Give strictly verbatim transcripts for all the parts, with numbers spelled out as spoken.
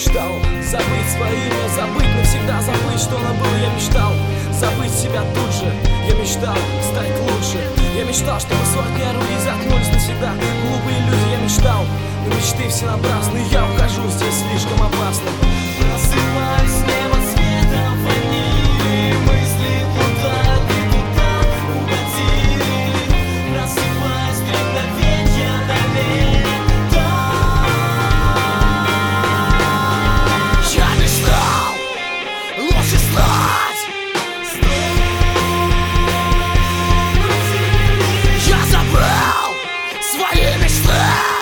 мечтал забыть свое имя, забыть навсегда, забыть, что оно было. Я мечтал забыть себя тут же. Я мечтал стать лучше. Я мечтал, чтобы сотни орудий заткнулись навсегда. Глупые люди, я мечтал, но мечты все напрасны. Я ухожу, здесь слишком опасно. Просыпаюсь с неба светом ванили, мысли плутают и куда угодили. Просыпаюсь в мгновенья до лета. Я мечтал лучше стать. Я забрал свои мечты.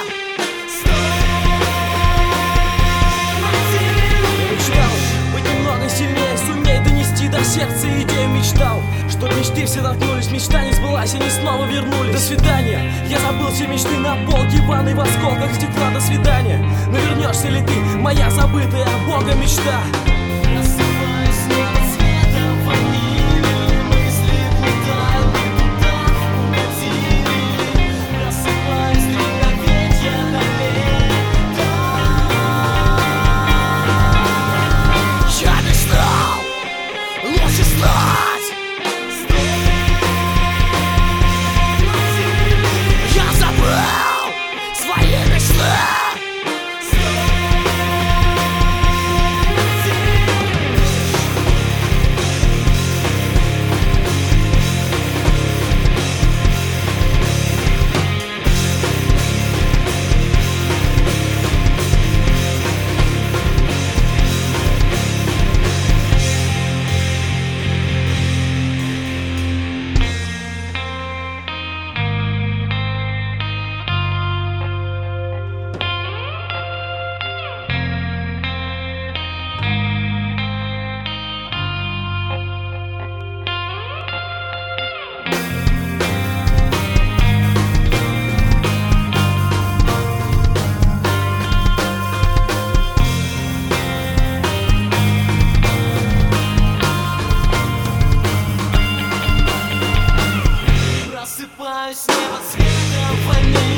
До сердца идею мечтал, чтоб мечты все наткнулись, мечта не сбылась, они снова вернулись. До свидания, я забыл все мечты на полке, ванной в осколках стекла. До свидания, но вернешься ли ты, моя забытая Бога мечта? Просыпаюсь с неба светом ванили, мысли плутают и куда угодили. Просыпаюсь в мгновенья до лета. Я мечтал лучше стать. Я забрал свои мечты. Просыпаюсь с неба светом ванили.